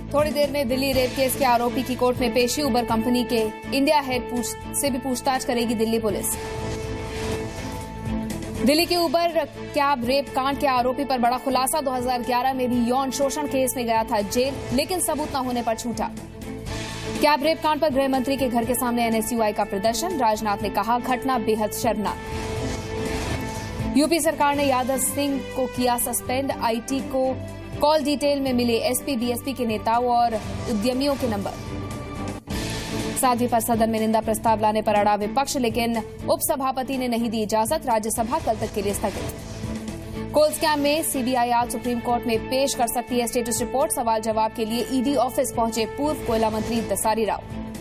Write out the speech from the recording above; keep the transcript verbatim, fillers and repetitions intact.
थोड़ी देर में Delhi rape case के आरोपी की कोर्ट में पेशी। उबर कंपनी के इंडिया हेड से भी पूछताछ करेगी दिल्ली पुलिस। दिल्ली के उबर कैब रेप कांड के आरोपी पर बड़ा खुलासा। दो हज़ार ग्यारह में भी यौन शोषण केस में गया था जेल, लेकिन सबूत न होने पर छूटा। कैब रेप कांड पर गृह मंत्री के घर के सामने एनएसयूआई का प्रदर्शन। राजनाथ ने कहा, घटना बेहद शर्मनाक। यूपी सरकार ने यादव सिंह को किया सस्पेंड। आईटी को कॉल डिटेल में मिले एसपी बीएसपी के नेताओं और उद्यमियों के नंबर। साध्वी पर सदन में निंदा प्रस्ताव लाने पर अड़ा विपक्ष, लेकिन उपसभापति ने नहीं दी इजाजत। राज्यसभा कल तक के लिए स्थगित। कोल स्कैम में सीबीआई आज सुप्रीम कोर्ट में पेश कर सकती है स्टेटस रिपोर्ट। सवाल जवाब के लिए ईडी ऑफिस पहुंचे पूर्व कोयला मंत्री दसारी राव।